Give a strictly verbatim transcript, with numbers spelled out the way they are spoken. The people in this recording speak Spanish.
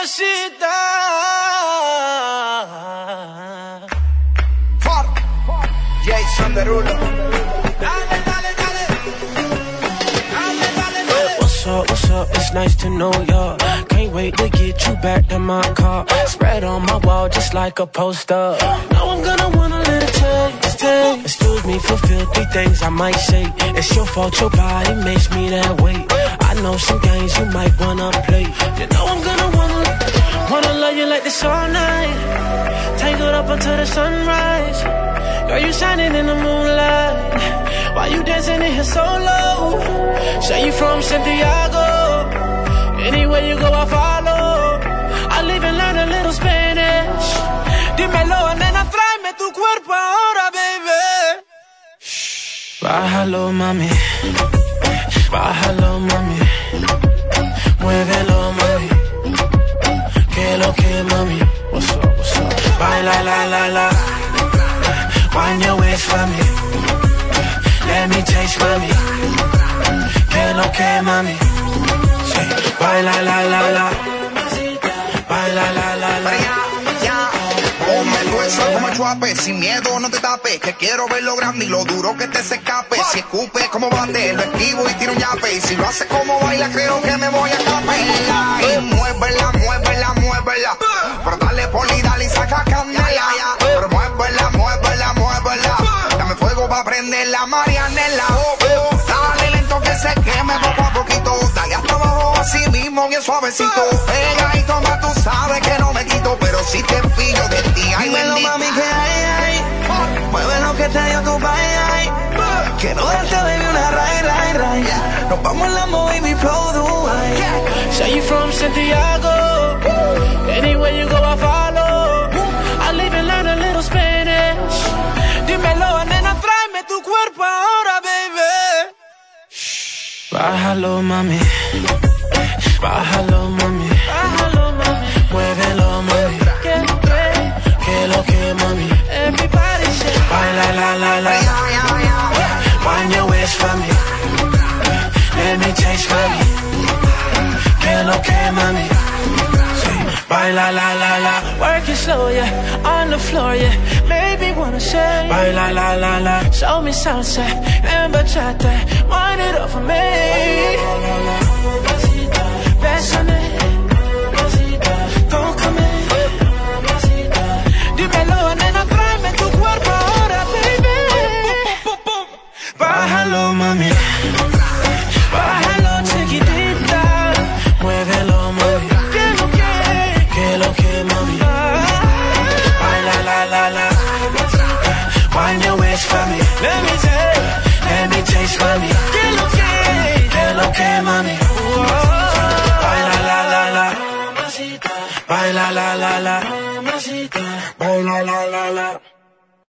mamacita. Jason Derulo. Dale, dale, dale. Dale, dale, dale. What's up, what's up? It's nice to know ya. Can't wait to get you back in my car. Spread on my wall just like a poster. Now I'm gonna wanna let it taste, taste. Excuse me for filthy things I might say. It's your fault, your body makes me that way. I know some games you might wanna play. You know I'm gonna wanna, wanna love you like this all night. Tangled up until the sunrise. Girl, you shining in the moonlight. Why you dancing in here so low? Say you from Santiago. Anywhere you go, I follow. I'll even learn a little Spanish. Dímelo, nena, tráeme tu cuerpo ahora, baby. Shh. Bájalo, mami. Bájalo, mami. Muévelo, mami. Que lo que, mami. What's up, what's up? Baila, la, la, la. Wind your waist for me. Let me taste, mami. Que lo que, mami. Sí. Baila, la, la, la. Baila, la, la, la. Ponme el hueso como el chuape, sin miedo no te tapes, que quiero ver lo grande y lo duro que te se escape. Si escupe como bate, lo esquivo y tiro un yape. Y si lo hace como baila, creo que me voy a escapar. Y muévela, muévela, muévela. Pero dale poli, dale y saca candela. Pero muévela, muévela, muévela. Dame fuego pa' prender la Marianela. Oh, oh. Dale lento que se queme poco a poquito. Dale hasta abajo así mismo bien suavecito. Pega y toma, tú sabes que no me quito, pero si te pillo de ti, ay bendita. Mami, que hay, hay. Mueve lo que te dio tu país, ay. Quiero darte, baby, una ray, ray, ray. Nos vamos en la baby, flow Dubai. Say you from Santiago. Anywhere you go, I follow. I'll even learn a little Spanish. Dímelo, nena, tráeme tu cuerpo ahora, baby. Shh. Bájalo, mami. Bájalo, mami. Bájalo, mami. Muévelo, mami. Que lo que, mami. Everybody say. Baila, la, la, la. Wind your waist for me. Let me taste, mami. Que lo que, mami. Baila, la, la, la. Work it slow, yeah. On the floor, yeah. Maybe wanna say. Baila, la, la, la. Show me salsa and bachata. Wind it up for me. Bésame. Tócame. Dímelo, nena, tráeme tu cuerpo ahora, baby. Bájalo, mami. Bájalo, chiquitita. Muévelo, mami. Que lo que, mami. Baila, la, la, la. Wind your waist for me. Let me taste, let me taste, mami. Que lo que, que lo que, mami. Baila, la, la, la. Baila, la, la, la. Baila, la, la, la.